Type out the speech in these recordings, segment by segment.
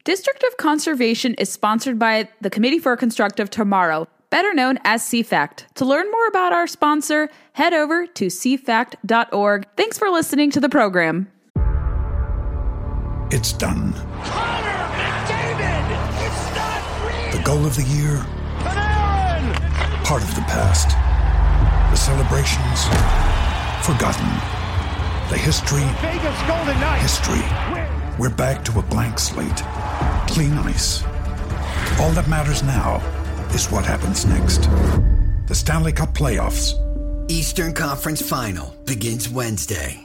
District of Conservation is sponsored by the Committee for a Constructive Tomorrow, better known as CFACT. To learn more about our sponsor, head over to cfact.org. Thanks for listening to the program. It's done. Connor McDavid! It's not real! The goal of the year, Panarin! part of the past. The celebrations, forgotten. The history, Vegas Golden Knights! history. We're back to a blank slate. Clean ice. All that matters now is what happens next. The Stanley Cup playoffs. Eastern Conference Final begins Wednesday.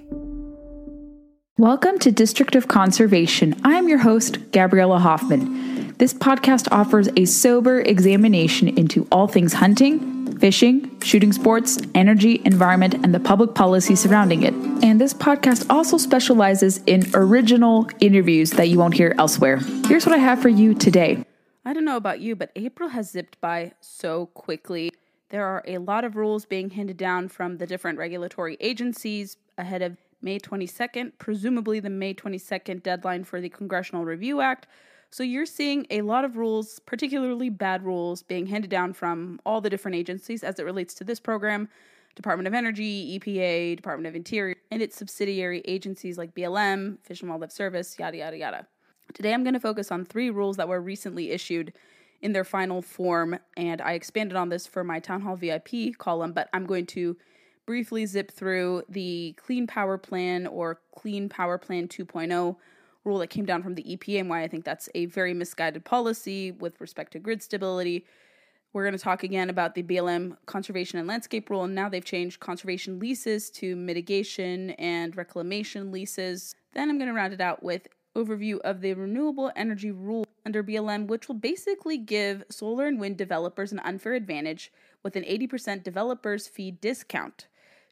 Welcome to District of Conservation. I'm your host, Gabriella Hoffman. This podcast offers a sober examination into all things hunting, fishing, shooting sports, energy, environment, and the public policy surrounding it. And this podcast also specializes in original interviews that you won't hear elsewhere. Here's what I have for you today. I don't know about you, but April has zipped by so quickly. There are a lot of rules being handed down from the different regulatory agencies ahead of May 22nd, presumably the May 22nd deadline for the Congressional Review Act. So you're seeing a lot of rules, particularly bad rules, being handed down from all the different agencies as it relates to this program: Department of Energy, EPA, Department of Interior, and its subsidiary agencies like BLM, Fish and Wildlife Service, yada, yada, yada. Today I'm going to focus on 3 rules that were recently issued in their final form, and I expanded on this for my Town Hall VIP column, but I'm going to briefly zip through the Clean Power Plan or Clean Power Plan 2.0 rule that came down from the EPA and why I think that's a very misguided policy with respect to grid stability. We're going to talk again about the BLM Conservation and Landscape Rule, and now they've changed conservation leases to mitigation and reclamation leases. Then I'm going to round it out with overview of the Renewable Energy Rule under BLM, which will basically give solar and wind developers an unfair advantage with an 80% developers fee discount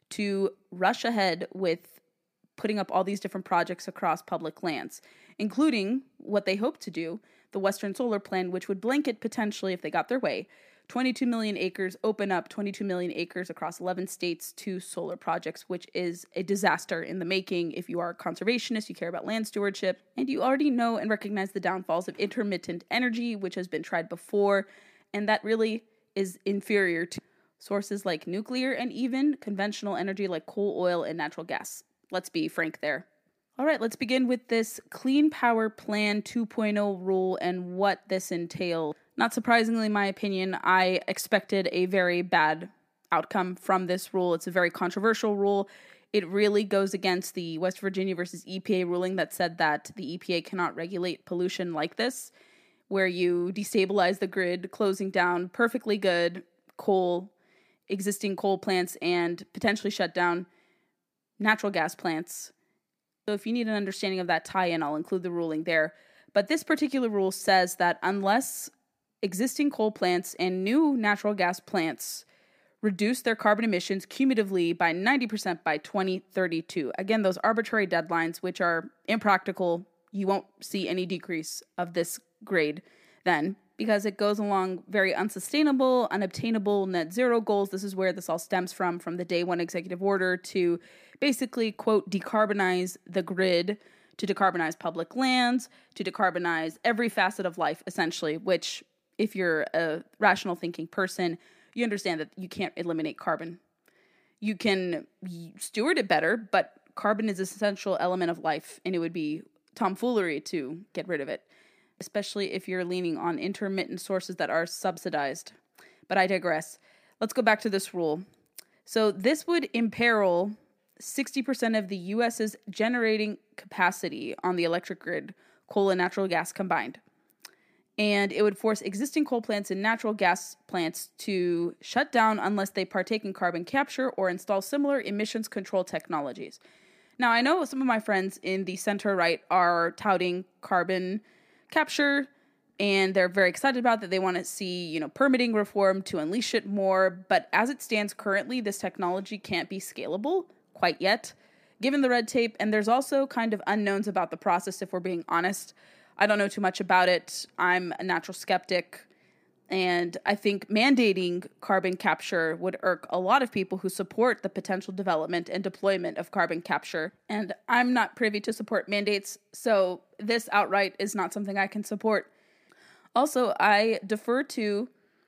to rush ahead with putting up all these different projects across public lands, including what they hope to do, the Western Solar Plan, which would blanket potentially, if they got their way, 22 million acres, open up 22 million acres across 11 states to solar projects, which is a disaster in the making if you are a conservationist, you care about land stewardship, and you already know and recognize the downfalls of intermittent energy, which has been tried before, and that really is inferior to sources like nuclear and even conventional energy like coal, oil, and natural gas. Let's be frank there. All right, let's begin with this Clean Power Plan 2.0 rule and what this entails. Not surprisingly, in my opinion, I expected a very bad outcome from this rule. It's a very controversial rule. It really goes against the West Virginia versus EPA ruling that said that the EPA cannot regulate pollution like this, where you destabilize the grid, closing down perfectly good existing coal plants, and potentially shut down natural gas plants. So if you need an understanding of that tie-in, I'll include the ruling there. But this particular rule says that unless existing coal plants and new natural gas plants reduce their carbon emissions cumulatively by 90% by 2032. Again, those arbitrary deadlines, which are impractical, you won't see any decrease of this grade then, because it goes along very unsustainable, unobtainable net zero goals. This is where this all stems from the day one executive order to basically, quote, decarbonize the grid, to decarbonize public lands, to decarbonize every facet of life, essentially, which, if you're a rational thinking person, you understand that you can't eliminate carbon. You can steward it better, but carbon is an essential element of life, and it would be tomfoolery to get rid of it, especially if you're leaning on intermittent sources that are subsidized. But I digress. Let's go back to this rule. So this would imperil 60% of the U.S.'s generating capacity on the electric grid, coal and natural gas combined. And it would force existing coal plants and natural gas plants to shut down unless they partake in carbon capture or install similar emissions control technologies. Now, I know some of my friends in the center-right are touting carbon capture, and they're very excited about that. They want to see, permitting reform to unleash it more. But as it stands currently, this technology can't be scalable quite yet, given the red tape. And there's also kind of unknowns about the process, if we're being honest. I don't know too much about it. I'm a natural skeptic. And I think mandating carbon capture would irk a lot of people who support the potential development and deployment of carbon capture. And I'm not privy to support mandates, so this outright is not something I can support. Also, I defer to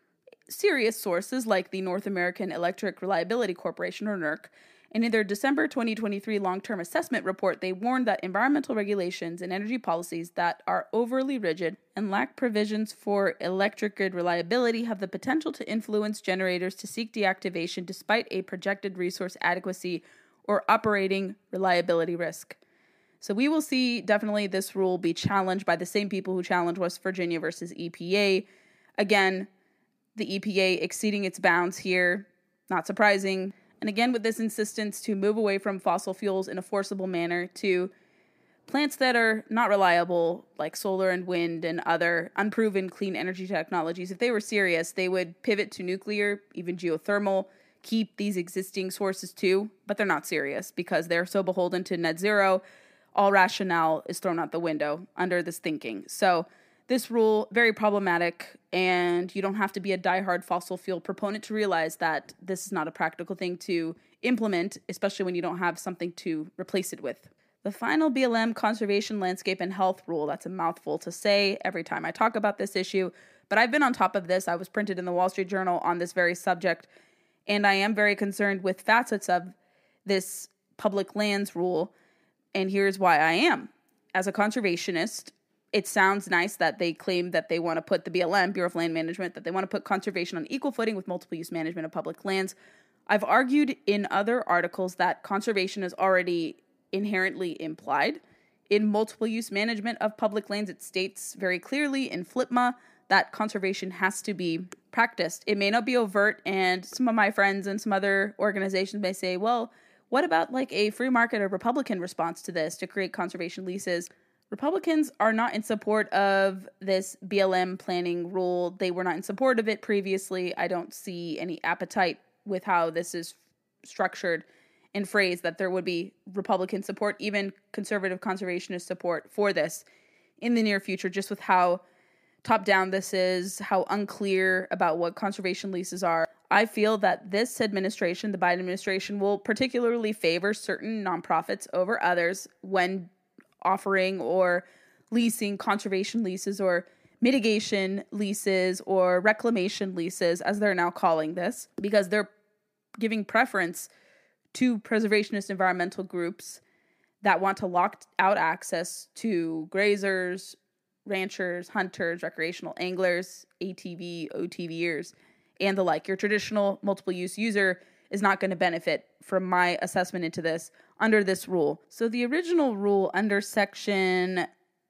serious sources like the North American Electric Reliability Corporation, or NERC, and in their December 2023 long-term assessment report, they warned that environmental regulations and energy policies that are overly rigid and lack provisions for electric grid reliability have the potential to influence generators to seek deactivation despite a projected resource adequacy or operating reliability risk. So we will see definitely this rule be challenged by the same people who challenged West Virginia versus EPA. Again, the EPA exceeding its bounds here, not surprising. And again, with this insistence to move away from fossil fuels in a forcible manner to plants that are not reliable, like solar and wind and other unproven clean energy technologies, if they were serious, they would pivot to nuclear, even geothermal, keep these existing sources too, but they're not serious because they're so beholden to net zero. All rationale is thrown out the window under this thinking. So this rule, very problematic, and you don't have to be a diehard fossil fuel proponent to realize that this is not a practical thing to implement, especially when you don't have something to replace it with. The final BLM Conservation, Landscape, and Health rule, that's a mouthful to say every time I talk about this issue, but I've been on top of this. I was printed in the Wall Street Journal on this very subject, and I am very concerned with facets of this public lands rule, and here's why I am. As a conservationist, it sounds nice that they claim that they want to put the BLM, Bureau of Land Management, that they want to put conservation on equal footing with multiple use management of public lands. I've argued in other articles that conservation is already inherently implied in multiple use management of public lands. It states very clearly in FLPMA that conservation has to be practiced. It may not be overt, and some of my friends and some other organizations may say, well, what about like a free market or Republican response to this to create conservation leases? Republicans are not in support of this BLM planning rule. They were not in support of it previously. I don't see any appetite with how this is structured and phrased that there would be Republican support, even conservative conservationist support for this in the near future, just with how top down this is, how unclear about what conservation leases are. I feel that this administration, the Biden administration, will particularly favor certain nonprofits over others when offering or leasing conservation leases or mitigation leases or reclamation leases, as they're now calling this, because they're giving preference to preservationist environmental groups that want to lock out access to grazers, ranchers, hunters, recreational anglers, ATV, OTVers, and the like. Your traditional multiple use user is not going to benefit from my assessment into this under this rule. So the original rule under section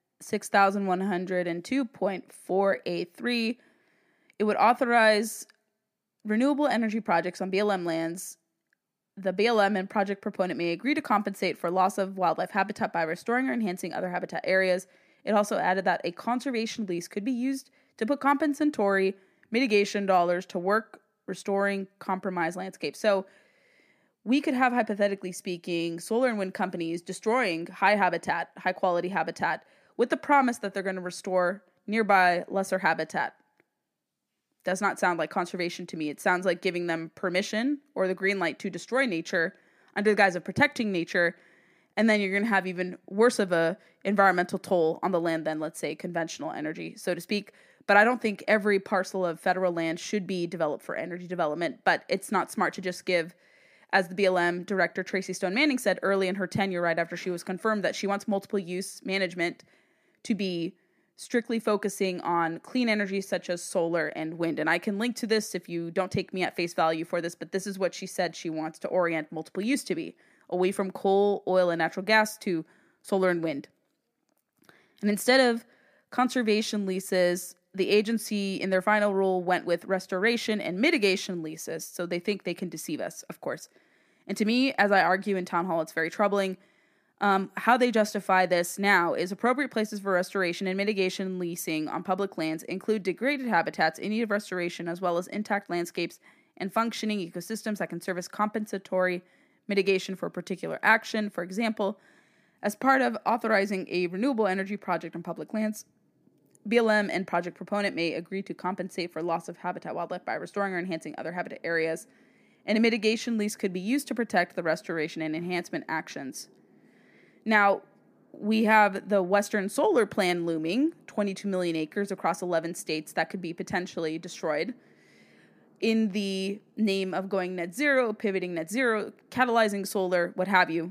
6102.4A3, it would authorize renewable energy projects on BLM lands. The BLM and project proponent may agree to compensate for loss of wildlife habitat by restoring or enhancing other habitat areas. It also added that a conservation lease could be used to put compensatory mitigation dollars to work restoring compromised landscapes. So we could have, hypothetically speaking, solar and wind companies destroying high quality habitat with the promise that they're going to restore nearby lesser habitat. Does not sound like conservation to me. It sounds like giving them permission or the green light to destroy nature under the guise of protecting nature. And then you're going to have even worse of a environmental toll on the land than, let's say, conventional energy, so to speak. But I don't think every parcel of federal land should be developed for energy development. But it's not smart to just give, as the BLM director Tracy Stone Manning said early in her tenure, right after she was confirmed, that she wants multiple use management to be strictly focusing on clean energy such as solar and wind. And I can link to this if you don't take me at face value for this, but this is what she said she wants to orient multiple use to be, away from coal, oil, and natural gas to solar and wind. And instead of conservation leases, the agency in their final rule went with restoration and mitigation leases, so they think they can deceive us, of course. And to me, as I argue in town hall, it's very troubling. How they justify this now is appropriate places for restoration and mitigation leasing on public lands include degraded habitats in need of restoration, as well as intact landscapes and functioning ecosystems that can serve as compensatory mitigation for a particular action. For example, as part of authorizing a renewable energy project on public lands, BLM and project proponent may agree to compensate for loss of habitat wildlife by restoring or enhancing other habitat areas, and a mitigation lease could be used to protect the restoration and enhancement actions. Now, we have the Western Solar Plan looming, 22 million acres across 11 states that could be potentially destroyed in the name of going net zero, pivoting net zero, catalyzing solar, what have you.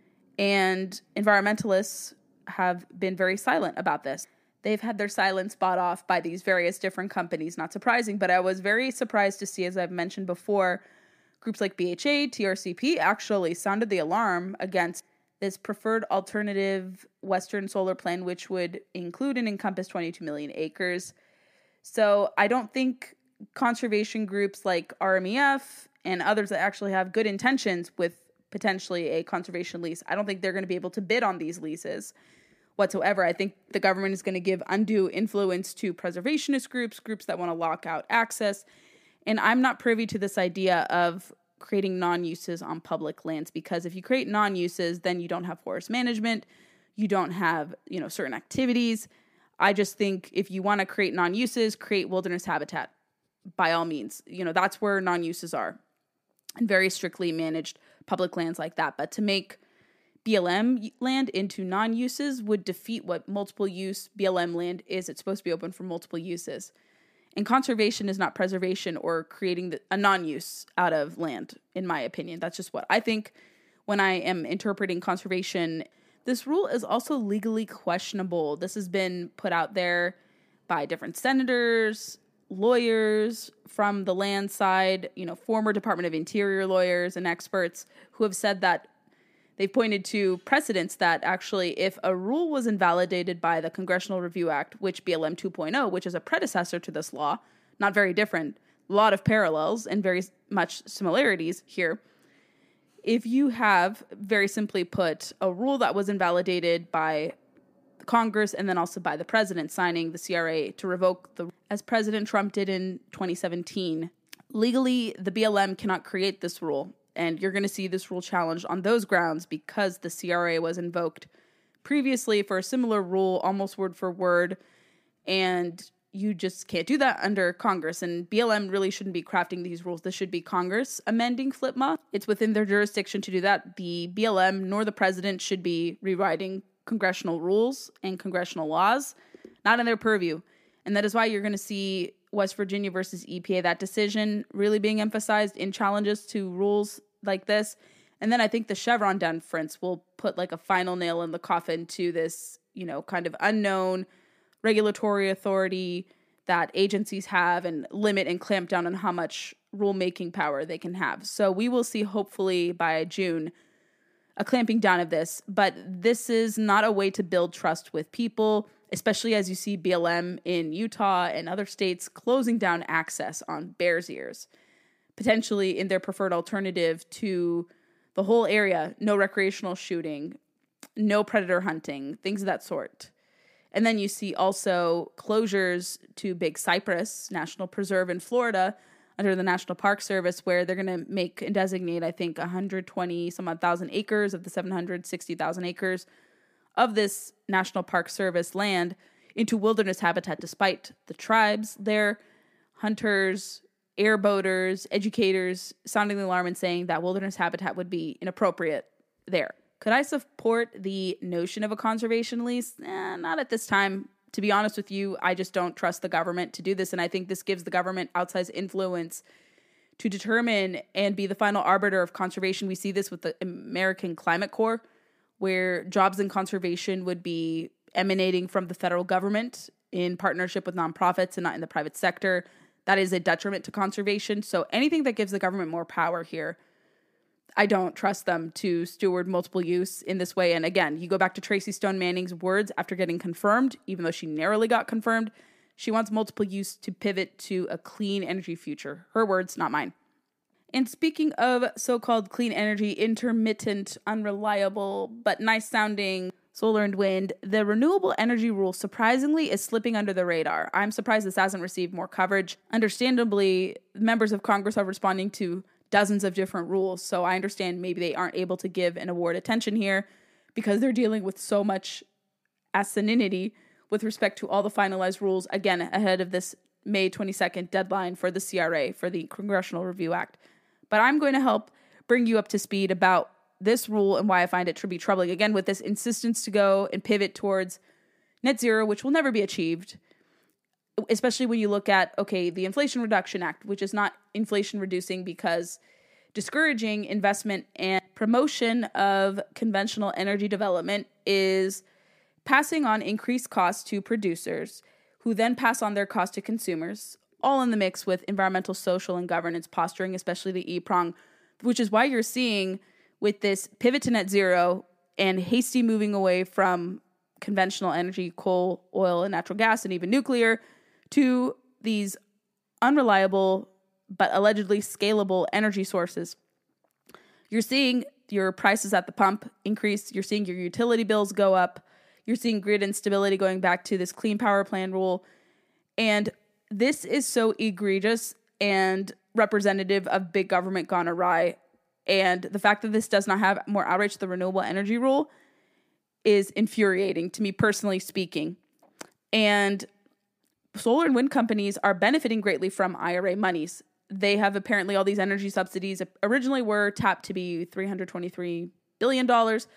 And environmentalists have been very silent about this. They've had their silence bought off by these various different companies, not surprising, but I was very surprised to see, as I've mentioned before, groups like BHA, TRCP actually sounded the alarm against this preferred alternative Western Solar Plan, which would include and encompass 22 million acres. So I don't think conservation groups like RMEF and others that actually have good intentions with potentially a conservation lease, I don't think they're going to be able to bid on these leases whatsoever. I think the government is going to give undue influence to preservationist groups that want to lock out access. And I'm not privy to this idea of creating non-uses on public lands, because if you create non-uses, then you don't have forest management, you don't have, certain activities. I just think if you want to create non-uses, create wilderness habitat by all means. That's where non-uses are, and very strictly managed public lands like that. But to make BLM land into non-uses would defeat what multiple use BLM land is. It's supposed to be open for multiple uses. And conservation is not preservation or creating a non-use out of land, in my opinion. That's just what I think when I am interpreting conservation. This rule is also legally questionable. This has been put out there by different senators, lawyers from the land side, former Department of Interior lawyers and experts who have said that they've pointed to precedents that actually if a rule was invalidated by the Congressional Review Act, which BLM 2.0, which is a predecessor to this law, not very different, a lot of parallels and very much similarities here. If you have, very simply put, a rule that was invalidated by Congress and then also by the president signing the CRA to revoke as President Trump did in 2017, legally the BLM cannot create this rule. And you're going to see this rule challenged on those grounds because the CRA was invoked previously for a similar rule, almost word for word. And you just can't do that under Congress. And BLM really shouldn't be crafting these rules. This should be Congress amending FLPMA. It's within their jurisdiction to do that. The BLM nor the president should be rewriting congressional rules and congressional laws, not in their purview. And that is why you're going to see West Virginia versus EPA, that decision really being emphasized in challenges to rules like this. And then I think the Chevron deference will put like a final nail in the coffin to this, kind of unknown regulatory authority that agencies have and limit and clamp down on how much rulemaking power they can have. So we will see hopefully by June a clamping down of this, but this is not a way to build trust with people, especially as you see BLM in Utah and other states closing down access on Bears Ears, potentially in their preferred alternative to the whole area, no recreational shooting, no predator hunting, things of that sort. And then you see also closures to Big Cypress National Preserve in Florida under the National Park Service, where they're going to make and designate, I think, 120 some odd thousand acres of the 760,000 acres of this National Park Service land into wilderness habitat, despite the tribes there, hunters, airboaters, educators sounding the alarm and saying that wilderness habitat would be inappropriate there. Could I support the notion of a conservation lease? Not at this time. To be honest with you, I just don't trust the government to do this, and I think this gives the government outsized influence to determine and be the final arbiter of conservation. We see this with the American Climate Corps, where jobs in conservation would be emanating from the federal government in partnership with nonprofits and not in the private sector. That is a detriment to conservation. So anything that gives the government more power here, I don't trust them to steward multiple use in this way. And again, you go back to Tracy Stone Manning's words after getting confirmed, even though she narrowly got confirmed, she wants multiple use to pivot to a clean energy future. Her words, not mine. And speaking of so-called clean energy, intermittent, unreliable, but nice sounding solar and wind, the renewable energy rule surprisingly is slipping under the radar. I'm surprised this hasn't received more coverage. Understandably, members of Congress are responding to dozens of different rules, so I understand maybe they aren't able to give and award attention here because they're dealing with so much asininity with respect to all the finalized rules, again, ahead of this May 22nd deadline for the CRA, for the Congressional Review Act. But I'm going to help bring you up to speed about this rule and why I find it to be troubling. Again, with this insistence to go and pivot towards net zero, which will never be achieved, especially when you look at, okay, the Inflation Reduction Act, which is not inflation reducing because discouraging investment and promotion of conventional energy development is passing on increased costs to producers who then pass on their cost to consumers, all in the mix with environmental, social, and governance posturing, especially the E-prong, which is why you're seeing with this pivot to net zero and hasty moving away from conventional energy, coal, oil, and natural gas, and even nuclear, to these unreliable but allegedly scalable energy sources. You're seeing your prices at the pump increase. You're seeing your utility bills go up. You're seeing grid instability going back to this Clean Power Plan rule. And this is so egregious and representative of big government gone awry. And the fact that this does not have more outreach to the renewable energy rule is infuriating to me, personally speaking. And solar and wind companies are benefiting greatly from IRA monies. They have apparently all these energy subsidies originally were tapped to be $323 billion.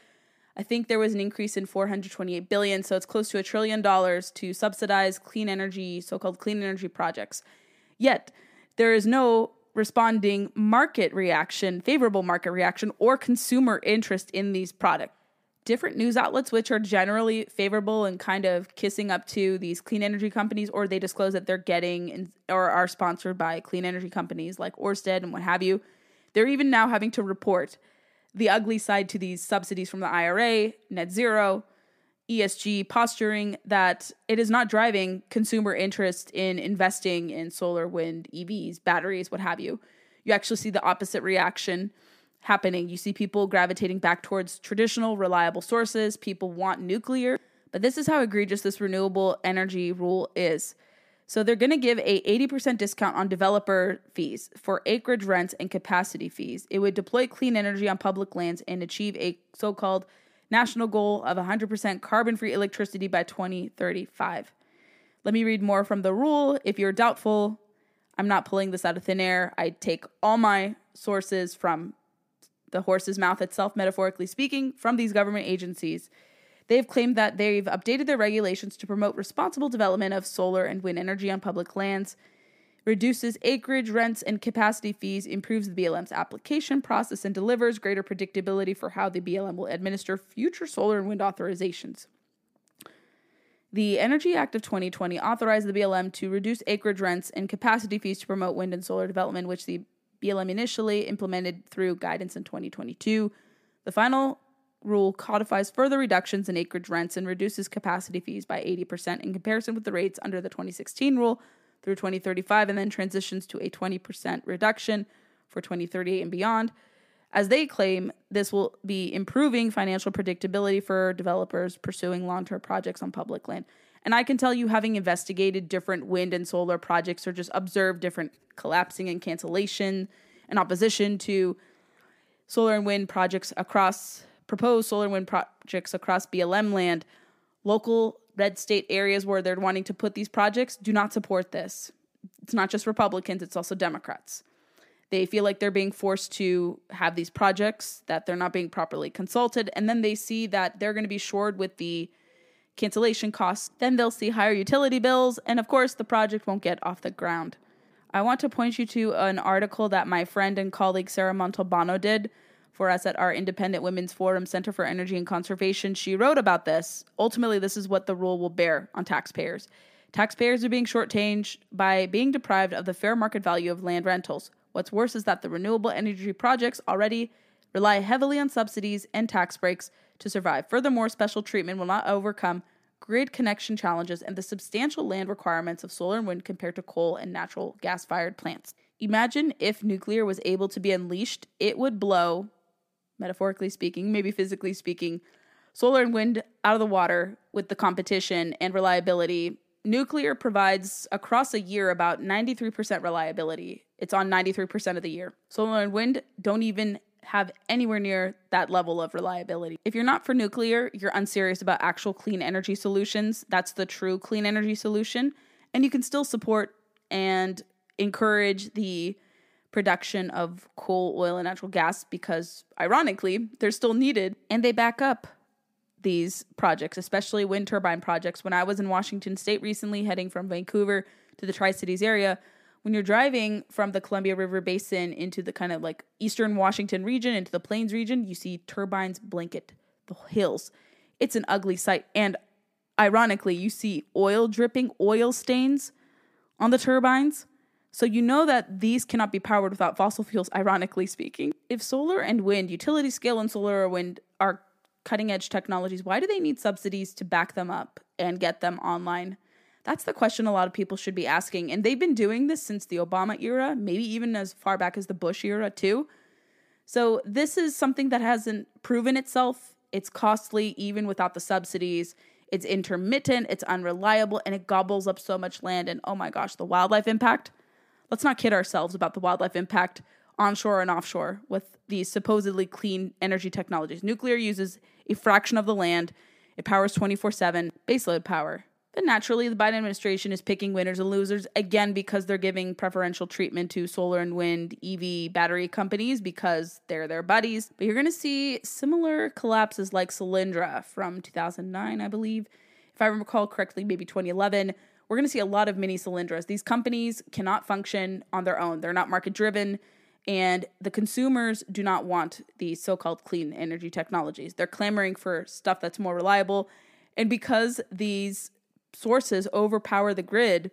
I think there was an increase in $428 billion, so it's close to $1 trillion to subsidize clean energy, so-called clean energy projects. Yet, there is no responding market reaction, favorable market reaction, or consumer interest in these products. Different news outlets, which are generally favorable and kind of kissing up to these clean energy companies, or they disclose that they're getting or are sponsored by clean energy companies like Ørsted and what have you, they're even now having to report the ugly side to these subsidies from the IRA, net zero, ESG posturing, that it is not driving consumer interest in investing in solar, wind, EVs, batteries, what have you. You actually see the opposite reaction happening. You see people gravitating back towards traditional, reliable sources. People want nuclear. But this is how egregious this renewable energy rule is. So they're going to give a 80% discount on developer fees for acreage rents and capacity fees. It would deploy clean energy on public lands and achieve a so-called national goal of 100% carbon-free electricity by 2035. Let me read more from the rule. If you're doubtful, I'm not pulling this out of thin air. I take all my sources from the horse's mouth itself, metaphorically speaking, from these government agencies. They've claimed that they've updated their regulations to promote responsible development of solar and wind energy on public lands, reduces acreage, rents, and capacity fees, improves the BLM's application process, and delivers greater predictability for how the BLM will administer future solar and wind authorizations. The Energy Act of 2020 authorized the BLM to reduce acreage rents and capacity fees to promote wind and solar development, which the BLM initially implemented through guidance in 2022. The final rule codifies further reductions in acreage rents and reduces capacity fees by 80% in comparison with the rates under the 2016 rule through 2035, and then transitions to a 20% reduction for 2038 and beyond. As they claim, this will be improving financial predictability for developers pursuing long-term projects on public land. And I can tell you, having investigated different wind and solar projects or just observed different collapsing and cancellation and opposition to solar and wind projects across, proposed solar and wind projects across BLM land, local red state areas where they're wanting to put these projects do not support this. It's not just Republicans, it's also Democrats. They feel like they're being forced to have these projects, that they're not being properly consulted, and then they see that they're going to be shored with the cancellation costs. Then they'll see higher utility bills, and of course, the project won't get off the ground. I want to point you to an article that my friend and colleague Sarah Montalbano did for us at our Independent Women's Forum Center for Energy and Conservation. She wrote about this. Ultimately, this is what the rule will bear on taxpayers. Taxpayers are being shortchanged by being deprived of the fair market value of land rentals. What's worse is that the renewable energy projects already rely heavily on subsidies and tax breaks to survive. Furthermore, special treatment will not overcome grid connection challenges and the substantial land requirements of solar and wind compared to coal and natural gas-fired plants. Imagine if nuclear was able to be unleashed, it would blow, metaphorically speaking, maybe physically speaking, solar and wind out of the water with the competition and reliability. Nuclear provides across a year about 93% reliability. It's on 93% of the year. Solar and wind don't even have anywhere near that level of reliability. If you're not for nuclear, you're unserious about actual clean energy solutions. That's the true clean energy solution. And you can still support and encourage the production of coal, oil, and natural gas because, ironically, they're still needed and they back up these projects, especially wind turbine projects. When I was in Washington State recently, heading from Vancouver to the Tri-Cities area, when you're driving from the Columbia River Basin into the kind of like eastern Washington region, into the Plains region, you see turbines blanket the hills. It's an ugly sight. And ironically, you see oil dripping, oil stains on the turbines. So you know that these cannot be powered without fossil fuels, ironically speaking. If solar and wind, utility scale and solar or wind are cutting edge technologies, why do they need subsidies to back them up and get them online? That's the question a lot of people should be asking. And they've been doing this since the Obama era, maybe even as far back as the Bush era too. So this is something that hasn't proven itself. It's costly even without the subsidies. It's intermittent, it's unreliable, and it gobbles up so much land. And oh my gosh, the wildlife impact. Let's not kid ourselves about the wildlife impact onshore and offshore with these supposedly clean energy technologies. Nuclear uses a fraction of the land. It powers 24/7 baseload power. But naturally, the Biden administration is picking winners and losers, again, because they're giving preferential treatment to solar and wind EV battery companies because they're their buddies. But you're going to see similar collapses like Solyndra from 2009, I believe. If I recall correctly, maybe 2011. We're going to see a lot of mini Solyndras. These companies cannot function on their own. They're not market-driven, and the consumers do not want these so-called clean energy technologies. They're clamoring for stuff that's more reliable, and because these sources overpower the grid,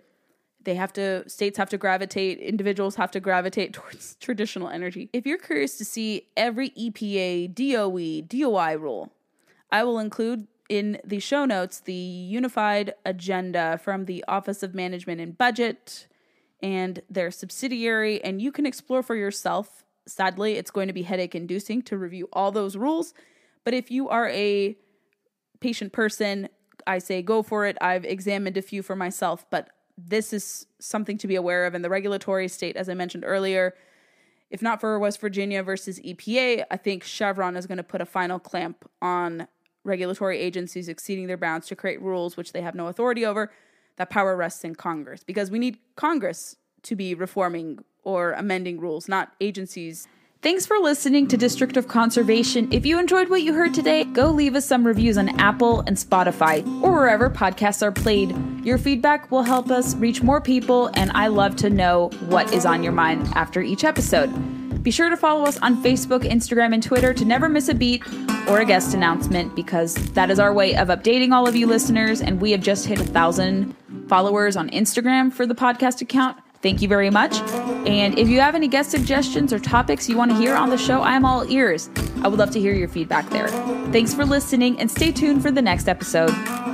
states have to gravitate, individuals have to gravitate towards traditional energy. If you're curious to see every EPA, DOE, DOI rule, I will include in the show notes the unified agenda from the Office of Management and Budget and their subsidiary, and you can explore for yourself. Sadly, it's going to be headache-inducing to review all those rules, but if you are a patient person, I say go for it. I've examined a few for myself, but this is something to be aware of in the regulatory state, as I mentioned earlier. If not for West Virginia versus EPA, I think Chevron is going to put a final clamp on regulatory agencies exceeding their bounds to create rules which they have no authority over. That power rests in Congress, because we need Congress to be reforming or amending rules, not agencies. Thanks for listening to District of Conservation. If you enjoyed what you heard today, go leave us some reviews on Apple and Spotify or wherever podcasts are played. Your feedback will help us reach more people, and I love to know what is on your mind after each episode. Be sure to follow us on Facebook, Instagram, and Twitter to never miss a beat or a guest announcement, because that is our way of updating all of you listeners, and we have just hit 1,000 followers on Instagram for the podcast account. Thank you very much. And if you have any guest suggestions or topics you want to hear on the show, I am all ears. I would love to hear your feedback there. Thanks for listening, and stay tuned for the next episode.